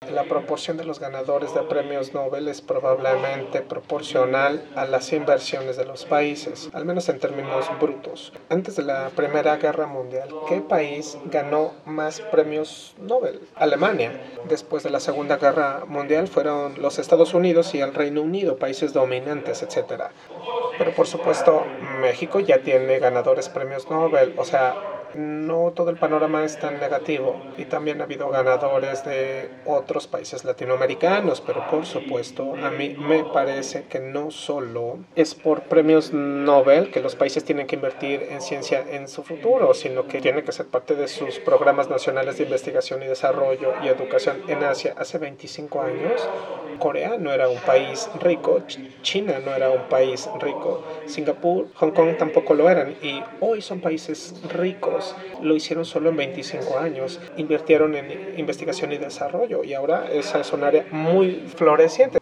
la proporción de los ganadores de premios Nobel es probablemente proporcional a las inversiones de los países, al menos en términos brutos. Antes de la Primera Guerra Mundial, ¿qué país ganó más premios Nobel? Alemania. Después de la Segunda Guerra Mundial fueron los Estados Unidos y el Reino Unido, países dominantes, etc. Pero por supuesto, México ya tiene ganadores premios Nobel, o sea, no todo el panorama es tan negativo y también ha habido ganadores de otros países latinoamericanos, pero por supuesto a mí me parece que no solo es por premios Nobel que los países tienen que invertir en ciencia en su futuro, sino que tiene que ser parte de sus programas nacionales de investigación y desarrollo y educación. En Asia hace 25 años Corea no era un país rico, China no era un país rico, Singapur, Hong Kong tampoco lo eran y hoy son países ricos. Lo hicieron solo en 25 años, invirtieron en investigación y desarrollo y ahora esa es un área muy floreciente.